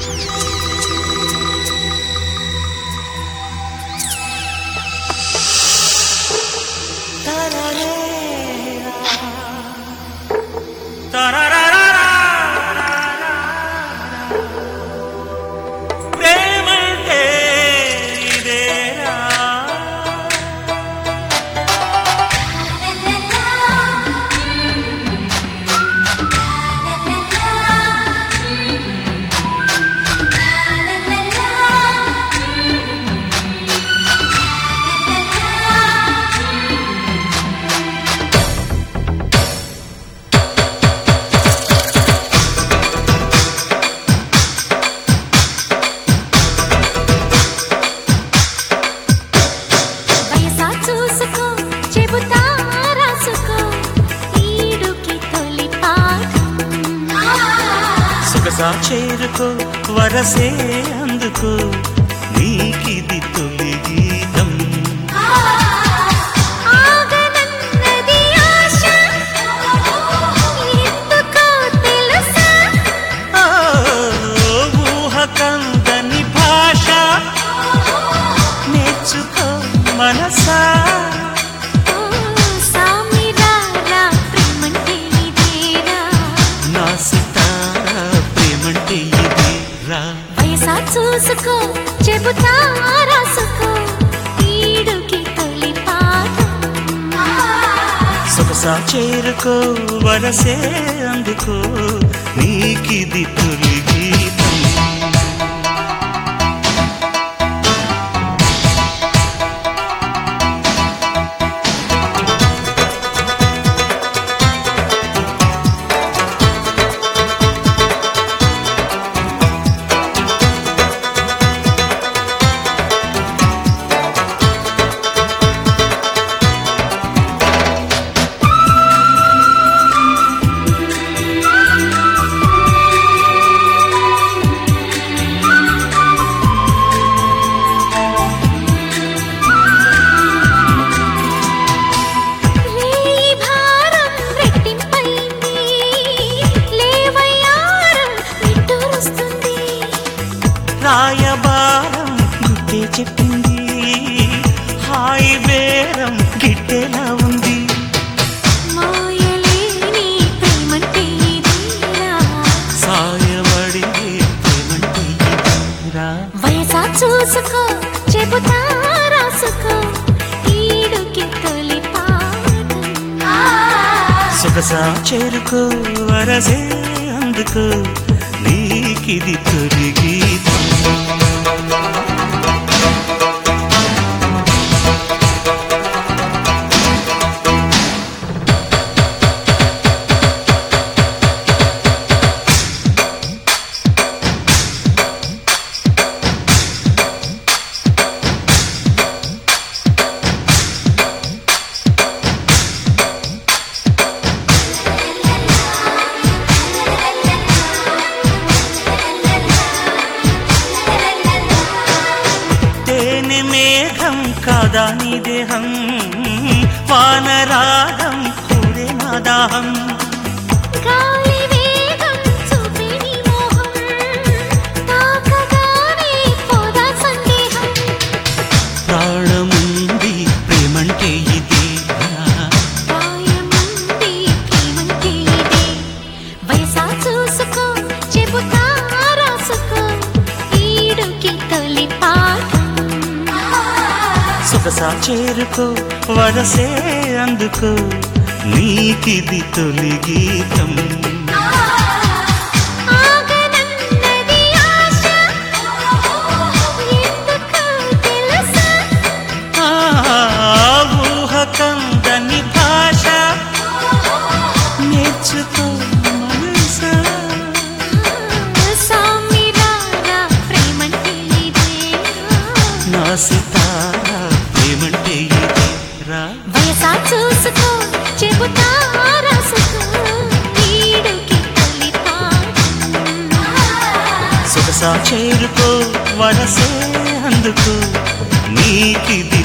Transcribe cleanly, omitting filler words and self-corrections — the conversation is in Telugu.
చేరుకో వరసే అందుకో నీకిది తొలి గీతం ఆగనన్నది ఆశ ఎందుకో తెలుసా ఊహ కందని భాష నేర్చుకో మనసా సామిరారా ప్రేమంటే ఇదేరా నా సితారా ప్రేమంటే ఇదేరా వయసా చూసుకో చెబుతా రాసుకో ఈడుకి తొలి పాఠం సొగసా చేరుకో వరసే అందుకో నీకిది తొలి గీతం రాయబారం గుట్టే చెప్పింది హాయి బేరం గిట్టేలా ఉంది మాయలేని ప్రేమంటే ఇదేరా సాయమడి ప్రేమంటే ఇదేరా వయసా చూసుకో చెబుతా రాసుకో ఈడుకి తొలి పాఠం సొగసా చేరుకో వరసే అందుకో నీకిది తొలి గీతం మేఘం కాదా నీ దేహం వానరాగం కూడే నా దాహం గాలి వేగం చూపే నీ మోహం తాకగానే పోదా సందేహం ప్రాణముంది ప్రేమంటే ఇదేరా ప్రాయముంది ప్రేమంటే ఇదే వయసా చూసుకో చెబుతా రాసుకో ఈడుకి తొలి పాఠం సొగసా చేరుకో వరసే అందుకో నీకిది తొలి గీతం ఆగనన్నది ఆశ ఎందుకో తెలుసా ఊహ కందని భాష నేర్చుకో మనసా సామిరారా ప్రేమంటే ఇదేరా నా సితారా ప్రేమంటే ఇదేరా వయసా చూసుకో చెబుతా రాసుకో ఈడుకి తొలి పాఠం సొగసా చేరుకో వరసే అందుకో నీకిది